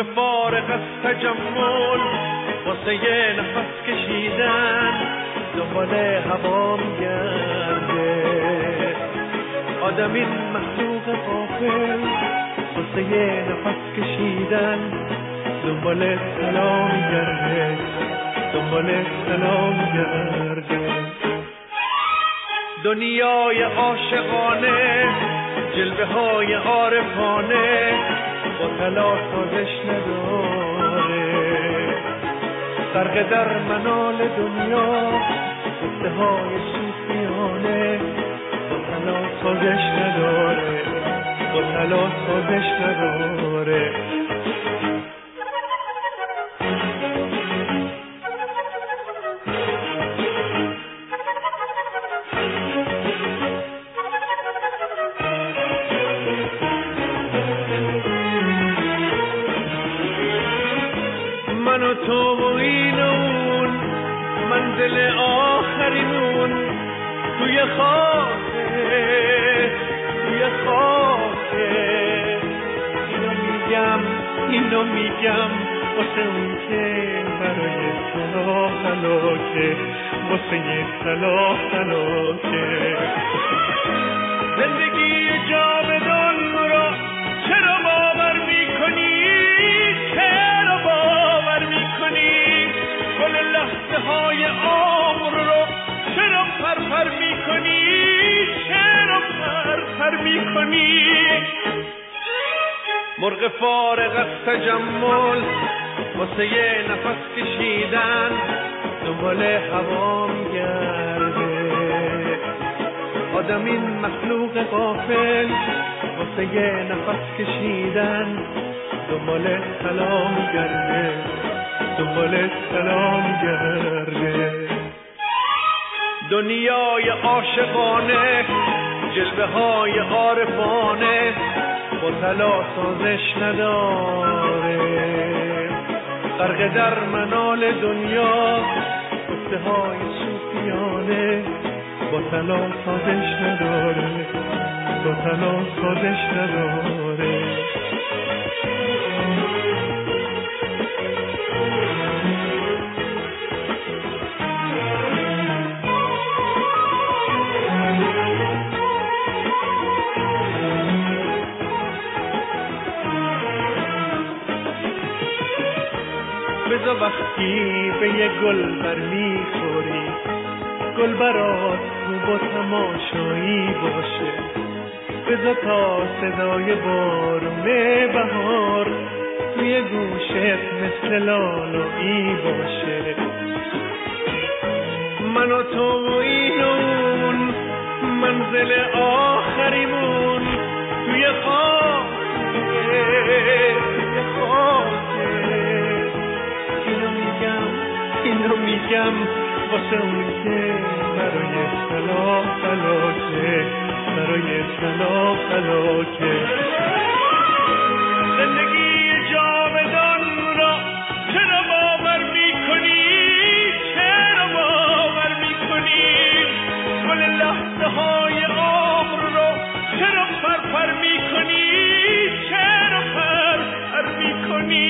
فارغ از تجمل واسه یه نفس کشیدن دنبال هوا میگرده. آدم این مخلوق غافل واسه یه نفس کشیدن دنبال سلام میگرده، دنبال سلام میگرده. دنیای عاشقانه جلوه های عارفانه با طلا سازش نداره. غرق در منال دنیا قصه های صوفیانه با طلا سازش نداره، با طلا سازش نداره. من و تو و این و اون منزل آخرینون توی خاکه، توی خاکه. اینو میگم واسه اون که برای صلاح هلاکه، واسه یه صلاح هلاکه. زندگی جاودان را چرا باور میکنی؟ چرا باور میکنی؟ گل لحظه های عمر رو چرا پرپر میکنی؟ چرا پرپر میکنی؟ مرغ فارغ از تجمل واسه یه نفس کشیدن دنبال هوا میگرده. آدم این مخلوق غافل واسه یه نفس کشیدن دنبال سلام گرده، دنبال سلام گرده. دنیای عاشقانه جلوه های عارفانه با طلا سازش نداره. غرق در منال دنیا قصه های صوفیانه با طلا سازش نداره، با طلا سازش نداره. بذار وقتی به یه گل بر میخوری گل برات تو با تماشایی باشه. بذار تا صدای بارون بهار توی گوشت مثل لالایی باشه. من و تو و این و اون منزل آخریمون توی خاکه، توی خاکه. اینو میگم واسه اون که برای صلاح هلاکه، برای صلاح هلاکه. زندگی جاودان را چرا باور میکنی؟ چرا باور میکنی؟ گل لحظه های عمر رو چرا پرپر میکنی؟ چرا پرپر میکنی؟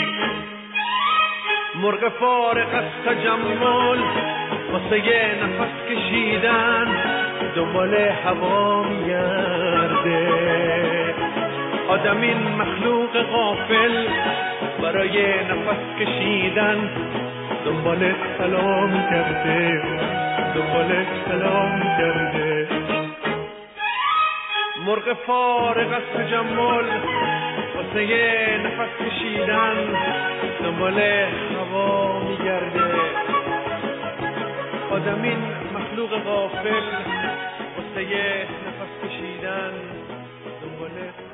مرغ فارغ از تجمل واسه یه نفس کشیدن دنبال هوا میگرده. آدم این مخلوق غافل برای نفس کشیدن دنبال سلام کرده، دنبال سلام کرده. مرغ فارغ از تجمل واسه یه نفس کشیدن دنبال هوا میگرده. آدم این مخلوق غافل واسه یه نفس کشیدن دنبال